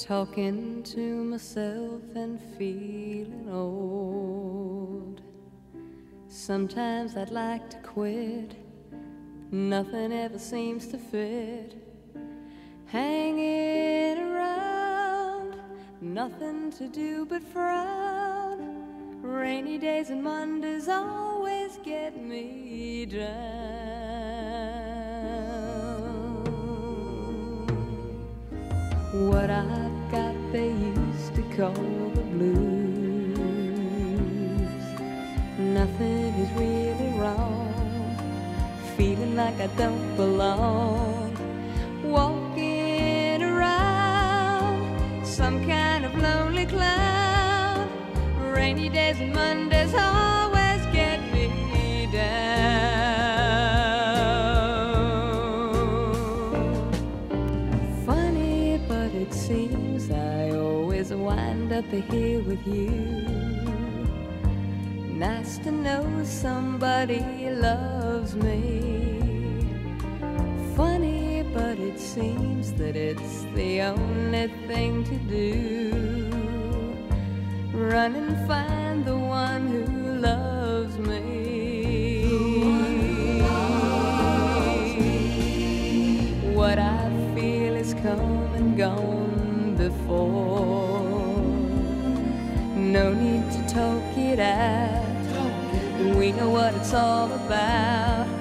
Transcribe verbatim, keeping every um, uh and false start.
talking to myself and feeling old. Sometimes I'd like to quit, nothing ever seems to fit. Hanging around, nothing to do but frown. Rainy days and Mondays always get me down. What I've got they used to call the blues. Nothing is really wrong, feeling like I don't belong. Walking around, some kind of lonely clown. Rainy days and Mondays always get me down. Funny, but it seems I always wind up here with you. Nice to know somebody loves me. Funny, but it seems that it's the only thing to do. Run and find the one who loves me. What I feel is come and gone before. No need to talk it out, we know what it's all about.